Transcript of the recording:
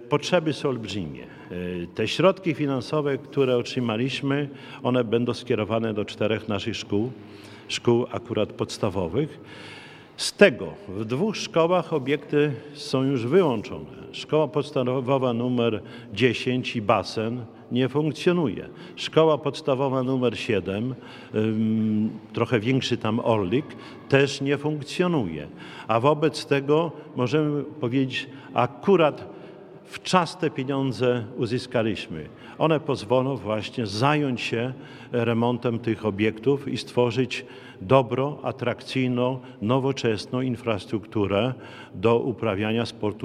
Potrzeby są olbrzymie. Te środki finansowe, które otrzymaliśmy, one będą skierowane do 4 naszych szkół akurat podstawowych. Z tego w 2 szkołach obiekty są już wyłączone. Szkoła podstawowa numer 10 i basen nie funkcjonuje. Szkoła podstawowa numer 7, trochę większy tam orlik, też nie funkcjonuje. A wobec tego możemy powiedzieć, akurat wczas te pieniądze uzyskaliśmy. One pozwolą właśnie zająć się remontem tych obiektów i stworzyć dobrą, atrakcyjną, nowoczesną infrastrukturę do uprawiania sportu